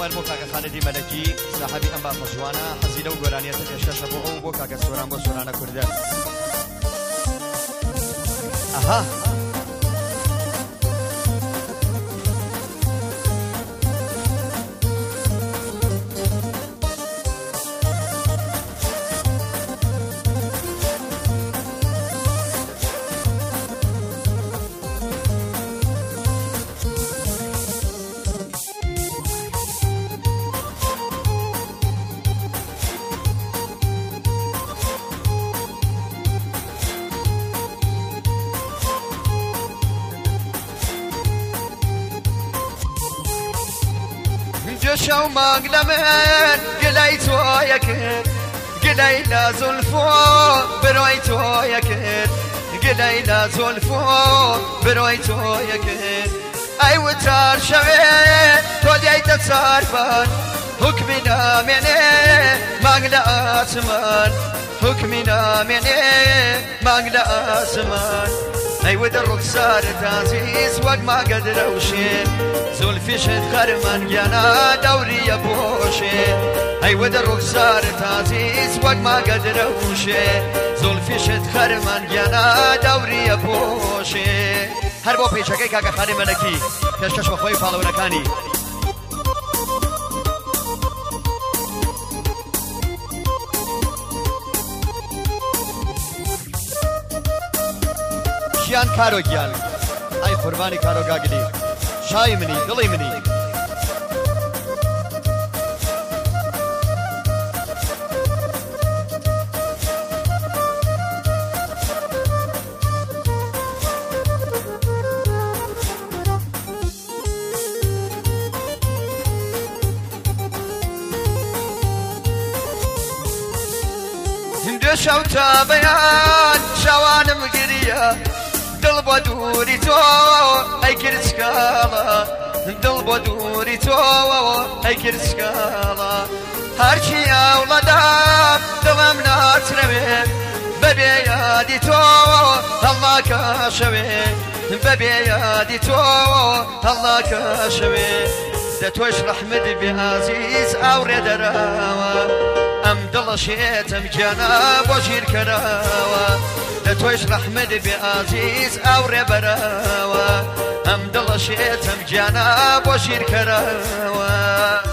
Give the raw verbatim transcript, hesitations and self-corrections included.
هاوار بۆ کاکە خالدی مەلەکی ساحەبی ئەم باخە جوانە حەزی لەو گۆرانیەتە پێشکەشە بۆ ئەو بۆ کاکە سۆران بۆ سۆرانە کوردە. ئەها شو مقلمن قليت وياكر قليلا زلفو برويت وياكر قليلا زلفو برويت وياكر اي وتار شوي تودي تتصرفان حكمنا مني مقلا اسمان حكمنا مني مقلا اسمان اي ود الرخصار تعزيز وقت ما قدر وشين زلفي شد خرمان يانا دوري بوشين اي ود الرخصار تعزيز وقت ما قدر وشين زلفي شد خرمان يانا دوري بوشين هر بو پیشکی کاکا خانی ملکی کشکش بخوی فالونکانی ژیان کارۆگیان ئای قوربانی کارۆگاگلی شای منی دڵی منی هندو شو تابیان شوانم گریه دل بدوري تو اي كرسكالا دل بدوري تو اي كرسكالا هرشي اولادام دلم ناتربي ببي يادي تو الله كاشوي ببي يادي تو الله كاشوي دتوش رحمد بعزيز اورد راوا ام دل شيتم جناب وشير كراوا دتوش رحمد بعزيز او ربراوا ام دل شيتم جناب وشير كراوا